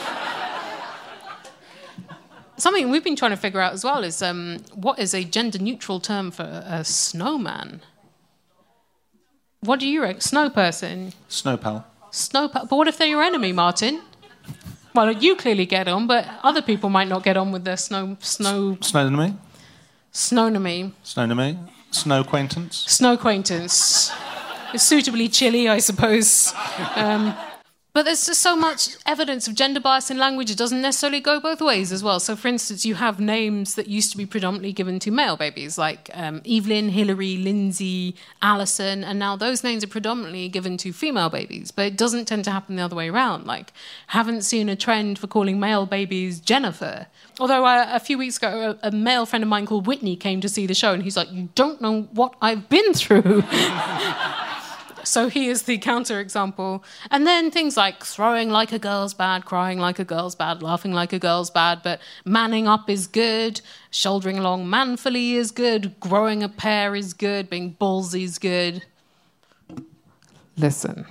Something we've been trying to figure out as well is what is a gender-neutral term for a snowman? What do you reckon? Snow person? Snowpal. Snowpal. But what if they're your enemy, Martin? Well, you clearly get on, but other people might not get on with their snow... Snownomy? Snownomy. Snownomy? Snow acquaintance? Snow acquaintance. It's suitably chilly, I suppose. But there's just so much evidence of gender bias in language, it doesn't necessarily go both ways as well. So, for instance, you have names that used to be predominantly given to male babies, like Evelyn, Hillary, Lindsay, Alison, and now those names are predominantly given to female babies. But it doesn't tend to happen the other way around. Like, haven't seen a trend for calling male babies Jennifer. Although a few weeks ago, a male friend of mine called Whitney came to see the show, and he's like, you don't know what I've been through. So he is the counterexample. And then things like throwing like a girl's bad, crying like a girl's bad, laughing like a girl's bad, but manning up is good, shouldering along manfully is good, growing a pair is good, being ballsy is good. Listen.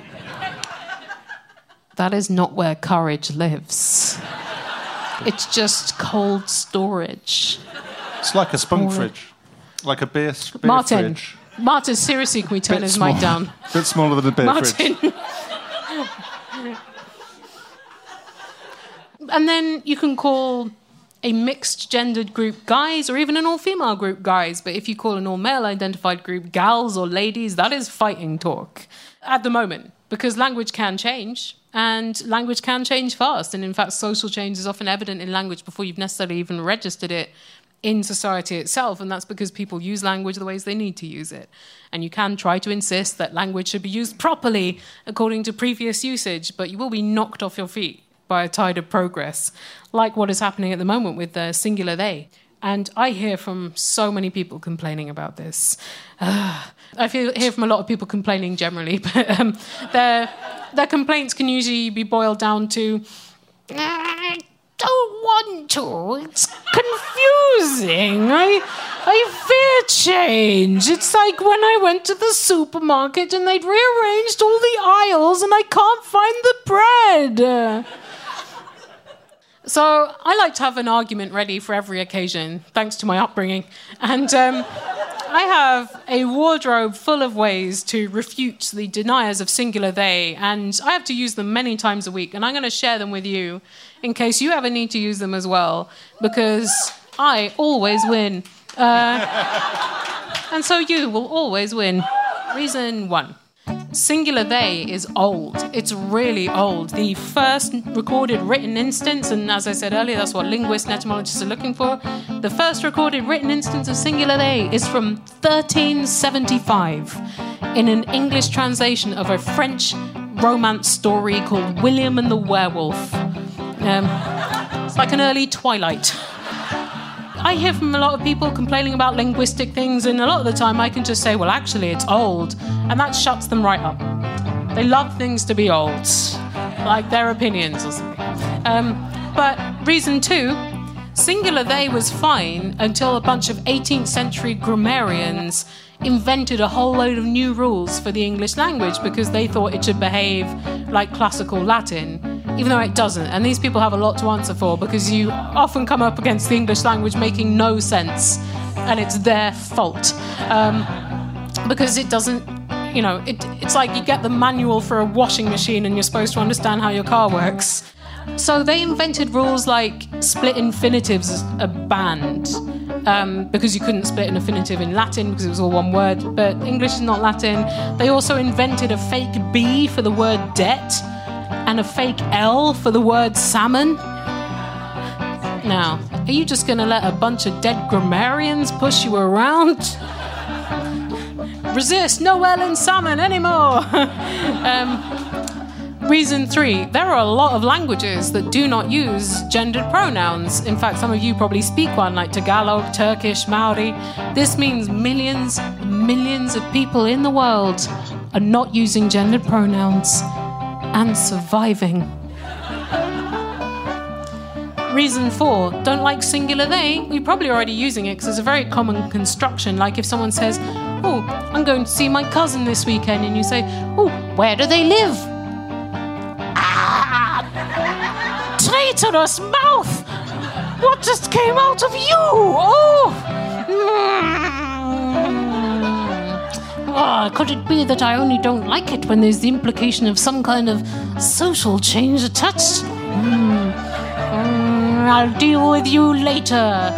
That is not where courage lives. It's just cold storage. It's like a spunk fridge. Like a beer Martin. fridge. Martin, seriously, can we turn his mic down? A bit smaller than a beer Martin. fridge. And then you can call a mixed-gendered group guys, or even an all-female group guys. But if you call an all-male-identified group gals or ladies, that is fighting talk at the moment. Because language can change, and language can change fast. And in fact, social change is often evident in language before you've necessarily even registered it in society itself, and that's because people use language the ways they need to use it. And you can try to insist that language should be used properly according to previous usage, but you will be knocked off your feet by a tide of progress, like what is happening at the moment with the singular they. And I hear from so many people complaining about this. I hear from a lot of people complaining generally, but their complaints can usually be boiled down to, I don't want to. It's confusing. I fear change. It's like when I went to the supermarket and they'd rearranged all the aisles and I can't find the bread. So I like to have an argument ready for every occasion, thanks to my upbringing. And I have a wardrobe full of ways to refute the deniers of singular they, and I have to use them many times a week, and I'm going to share them with you in case you ever need to use them as well, because I always win. And so you will always win. Reason 1. Singular they is old. It's really old. The first recorded written instance, and as I said earlier, that's what linguists and etymologists are looking for, the first recorded written instance of singular they is from 1375. in an English translation of a French romance story called William and the Werewolf. It's like an early Twilight. I hear from a lot of people complaining about linguistic things, and a lot of the time I can just say, well, actually, it's old, and that shuts them right up. They love things to be old, like their opinions or something. But reason 2, singular they was fine until a bunch of 18th century grammarians invented a whole load of new rules for the English language because they thought it should behave like classical Latin, even though it doesn't. And these people have a lot to answer for because you often come up against the English language making no sense, and it's their fault. Because it doesn't, it's like you get the manual for a washing machine and you're supposed to understand how your car works. So they invented rules like split infinitives as a band, because you couldn't split an infinitive in Latin because it was all one word, but English is not Latin. They also invented a fake B for the word debt and a fake L for the word salmon. Now, are you just going to let a bunch of dead grammarians push you around? Resist, no L in salmon anymore! Reason 3, there are a lot of languages that do not use gendered pronouns. In fact, some of you probably speak one, like Tagalog, Turkish, Maori. This means millions and millions of people in the world are not using gendered pronouns and surviving. Reason 4, don't like singular they. We're probably already using it because it's a very common construction. Like if someone says, oh, I'm going to see my cousin this weekend, and you say, oh, where do they live? Traitorous mouth! What just came out of you? Oh, could it be that I only don't like it when there's the implication of some kind of social change attached? I'll deal with you later.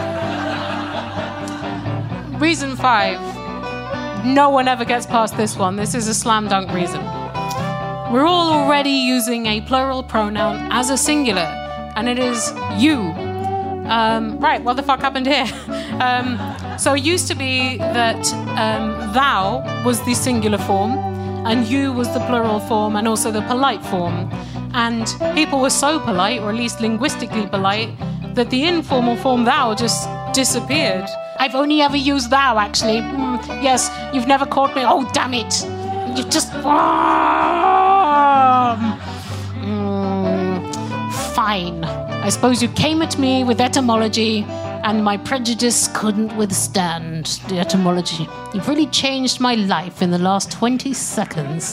Reason 5. No one ever gets past this one. This is a slam dunk reason. We're all already using a plural pronoun as a singular, and it is you. Right, what the fuck happened here? So it used to be that thou was the singular form, and you was the plural form, and also the polite form. And people were so polite, or at least linguistically polite, that the informal form thou just disappeared. I've only ever used thou, actually. Yes, you've never caught me. Oh, damn it. You just... Fine. I suppose you came at me with etymology, and my prejudice couldn't withstand the etymology. You've really changed my life in the last 20 seconds.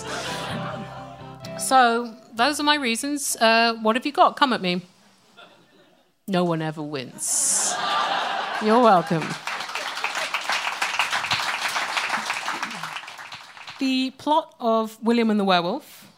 So, those are my reasons. What have you got? Come at me. No one ever wins. You're welcome. The plot of William and the Werewolf,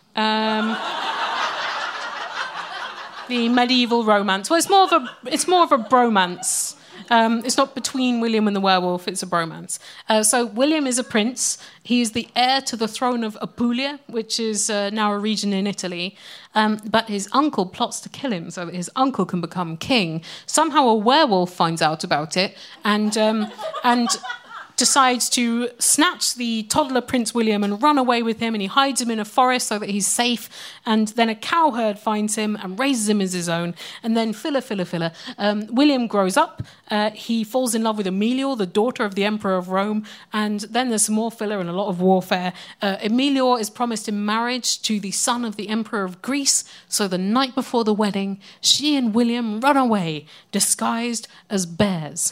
the medieval romance. Well, it's more of a bromance. It's not between William and the werewolf, it's a bromance. So William is a prince. He is the heir to the throne of Apulia, which is now a region in Italy. But his uncle plots to kill him so that his uncle can become king. Somehow a werewolf finds out about it and decides to snatch the toddler Prince William and run away with him, and he hides him in a forest so that he's safe, and then a cowherd finds him and raises him as his own, and then filler. William grows up, he falls in love with Emilior, the daughter of the Emperor of Rome, and then there's some more filler and a lot of warfare. Emilior is promised in marriage to the son of the Emperor of Greece, so the night before the wedding, she and William run away, disguised as bears.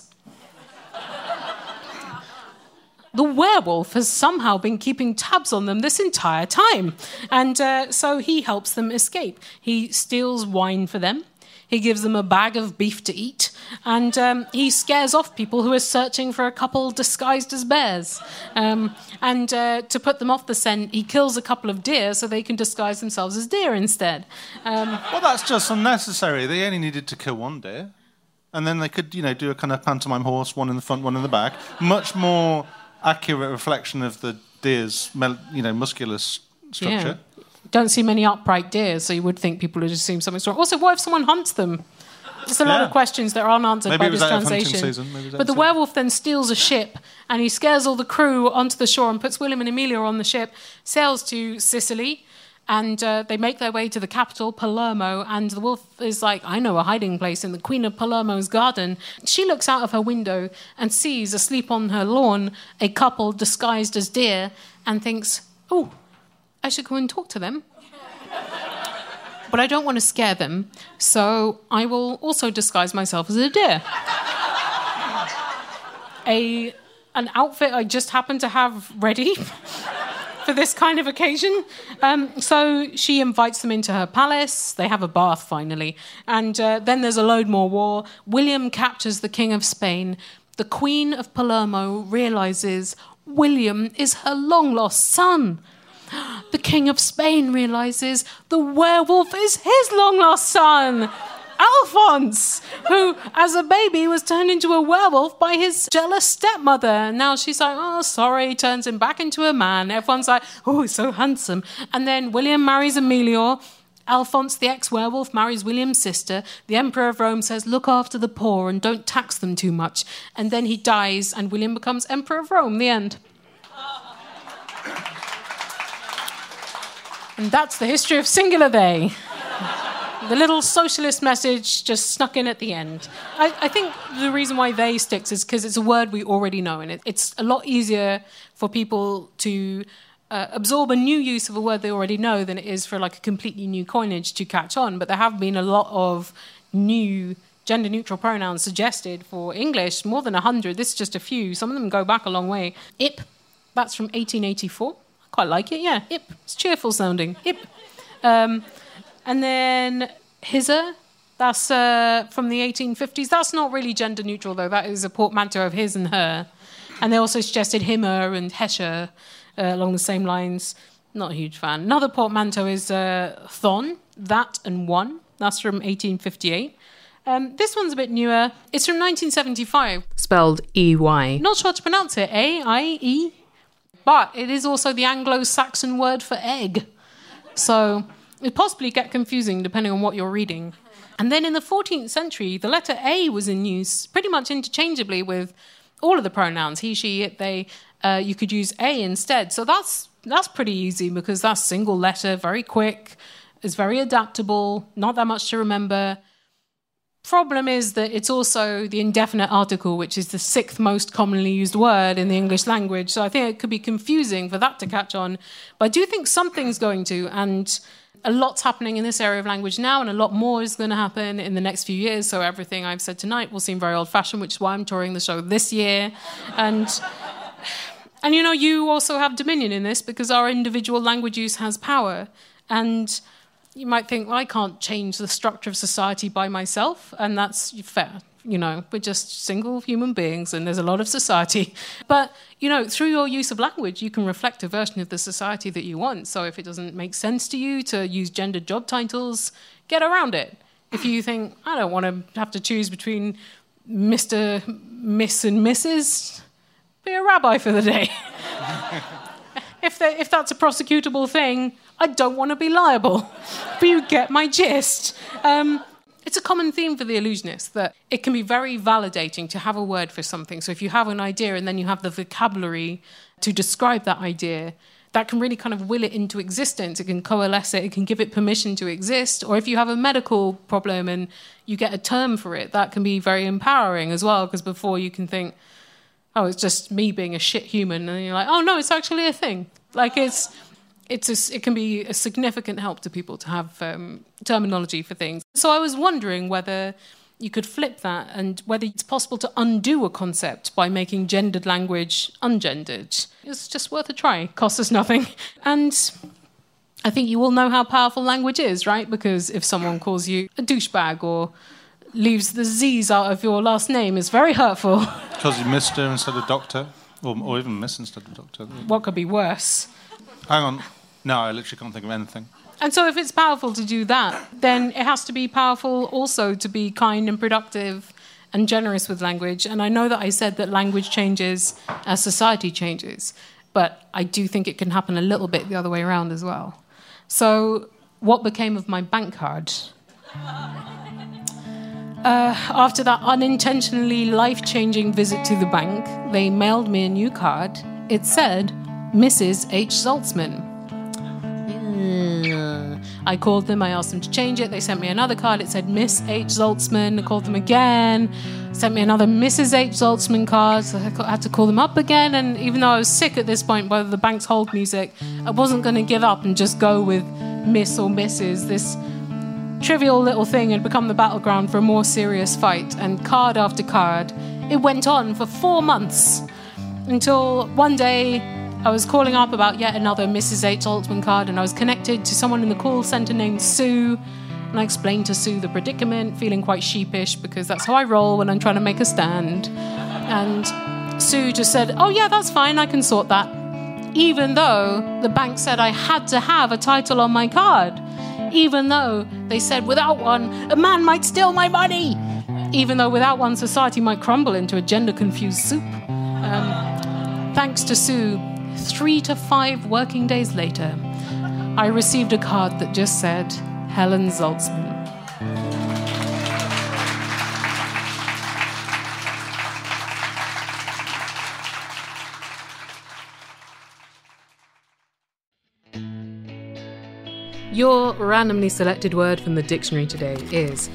The werewolf has somehow been keeping tabs on them this entire time. And so he helps them escape. He steals wine for them. He gives them a bag of beef to eat. And he scares off people who are searching for a couple disguised as bears. And to put them off the scent, he kills a couple of deer so they can disguise themselves as deer instead. Well, that's just unnecessary. They only needed to kill one deer. And then they could, do a kind of pantomime horse, one in the front, one in the back. Much more accurate reflection of the deer's, muscular structure. Yeah. Don't see many upright deer, so you would think people would assume something's wrong. Also, what if someone hunts them? There's a lot of questions that aren't answered by this translation. But the werewolf then steals a ship and he scares all the crew onto the shore and puts William and Emilia on the ship, sails to Sicily, and they make their way to the capital, Palermo, and the wolf is like, I know a hiding place in the Queen of Palermo's garden. She looks out of her window and sees, asleep on her lawn, a couple disguised as deer and thinks, oh, I should go and talk to them. But I don't want to scare them, so I will also disguise myself as a deer. An outfit I just happened to have ready for this kind of occasion. So she invites them into her palace. They have a bath, finally. And then there's a load more war. William captures the King of Spain. The Queen of Palermo realises William is her long-lost son. The King of Spain realises the werewolf is his long-lost son, Alphonse, who, as a baby, was turned into a werewolf by his jealous stepmother. Now she's like, oh, sorry, turns him back into a man. Everyone's like, oh, he's so handsome. And then William marries Emilia. Alphonse, the ex-werewolf, marries William's sister. The Emperor of Rome says, look after the poor and don't tax them too much. And then he dies, and William becomes Emperor of Rome. The end. And that's the history of singular they. The little socialist message just snuck in at the end. I think the reason why they sticks is because it's a word we already know, and it's a lot easier for people to absorb a new use of a word they already know than it is for like a completely new coinage to catch on. But there have been a lot of new gender-neutral pronouns suggested for English, more than 100. This is just a few. Some of them go back a long way. Ip, that's from 1884. Quite like it, yeah. Ip. It's cheerful sounding. Ip. And then Hizzer, that's from the 1850s. That's not really gender neutral, though. That is a portmanteau of his and her. And they also suggested Himmer and Hescher along the same lines. Not a huge fan. Another portmanteau is Thon, that and one. That's from 1858. This one's a bit newer. It's from 1975. Spelled E-Y. Not sure how to pronounce it. A-I-E. But it is also the Anglo-Saxon word for egg. So it possibly get confusing depending on what you're reading. And then in the 14th century, the letter A was in use pretty much interchangeably with all of the pronouns. He, she, it, they. You could use A instead. So that's pretty easy because that's single letter, very quick, it's very adaptable, not that much to remember. Problem is that it's also the indefinite article, which is the 6th most commonly used word in the English language. So I think it could be confusing for that to catch on. But I do think something's going to, and a lot's happening in this area of language now, and a lot more is going to happen in the next few years. So everything I've said tonight will seem very old-fashioned, which is why I'm touring the show this year. And you know, you also have dominion in this because our individual language use has power. And you might think, well, I can't change the structure of society by myself, and that's fair. You know, we're just single human beings, and there's a lot of society. But, you know, through your use of language, you can reflect a version of the society that you want. So if it doesn't make sense to you to use gendered job titles, get around it. If you think, I don't want to have to choose between Mr., Miss, and Mrs., be a rabbi for the day. If that's a prosecutable thing, I don't want to be liable. But you get my gist. It's a common theme for the illusionist that it can be very validating to have a word for something. So if you have an idea and then you have the vocabulary to describe that idea, that can really kind of will it into existence. It can coalesce it. It can give it permission to exist. Or if you have a medical problem and you get a term for it, that can be very empowering as well, because before you can think, oh, it's just me being a shit human. And you're like, oh, no, it's actually a thing. Like, it can be a significant help to people to have terminology for things. So I was wondering whether you could flip that and whether it's possible to undo a concept by making gendered language ungendered. It's just worth a try. Costs us nothing. And I think you all know how powerful language is, right? Because if someone calls you a douchebag or leaves the Z's out of your last name, it's very hurtful. Because you Mr. instead of Doctor, or even Miss instead of Doctor. What could be worse? Hang on. No, I literally can't think of anything. And so if it's powerful to do that, then it has to be powerful also to be kind and productive and generous with language. And I know that I said that language changes as society changes, but I do think it can happen a little bit the other way around as well. So what became of my bank card? After that unintentionally life-changing visit to the bank, they mailed me a new card. It said, Mrs. H. Zaltzman. I called them, I asked them to change it. They sent me another card. It said Miss H. Zaltzman. I called them again. Sent me another Mrs. H. Zaltzman card. So I had to call them up again. And even though I was sick at this point by the bank's hold music, I wasn't going to give up and just go with Miss or Mrs. This trivial little thing had become the battleground for a more serious fight. And card after card, it went on for 4 months. Until one day, I was calling up about yet another Mrs. H. Zaltzman card, and I was connected to someone in the call centre named Sue, and I explained to Sue the predicament, feeling quite sheepish because that's how I roll when I'm trying to make a stand. And Sue just said, oh yeah, that's fine, I can sort that. Even though the bank said I had to have a title on my card. Even though they said without one, a man might steal my money. Even though without one, society might crumble into a gender-confused soup. Thanks to Sue, 3 to 5 working days later, I received a card that just said, Helen Zaltzman. Your randomly selected word from the dictionary today is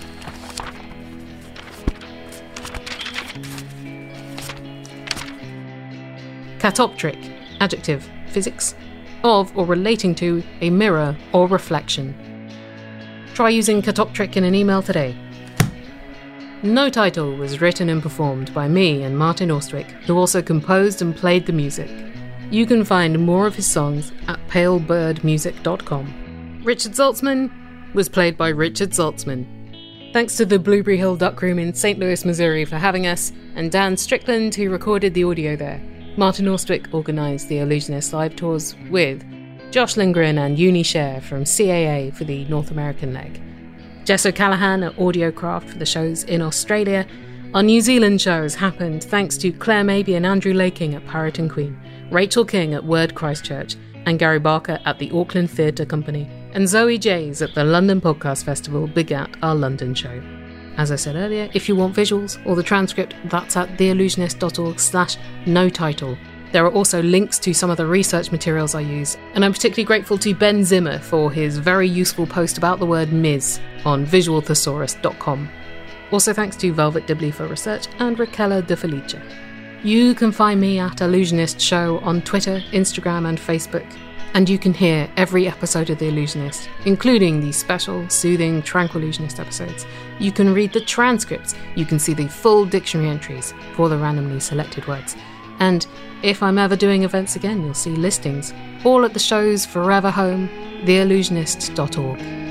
catoptric, adjective, physics, of or relating to a mirror or reflection. Try using catoptric in an email today. No Title was written and performed by me and Martin Austwick, who also composed and played the music. You can find more of his songs at palebirdmusic.com. Richard Zaltzman was played by Richard Zaltzman. Thanks to the Blueberry Hill Duck Room in St. Louis, Missouri for having us, and Dan Strickland who recorded the audio there. Martin Austwick organised the Illusionist live tours with Josh Lindgren and Uni Share from CAA for the North American leg. Jess O'Callaghan at Audiocraft for the shows in Australia. Our New Zealand shows happened thanks to Claire Mabey and Andrew Laking at Parrot and Queen, Rachel King at Word Christchurch, and Gary Barker at the Auckland Theatre Company. And Zoe Jays at the London Podcast Festival begat our London show. As I said earlier, if you want visuals or the transcript, that's at theillusionist.org/no-title. There are also links to some of the research materials I use, and I'm particularly grateful to Ben Zimmer for his very useful post about the word Ms on visualthesaurus.com. Also thanks to Velvet Dibley for research and Raquela De Felice. You can find me at Illusionist Show on Twitter, Instagram and Facebook. And you can hear every episode of The Illusionist, including the special, soothing, Tranquillusionist episodes. You can read the transcripts. You can see the full dictionary entries for the randomly selected words. And if I'm ever doing events again, you'll see listings, all at the show's forever home, theillusionist.org.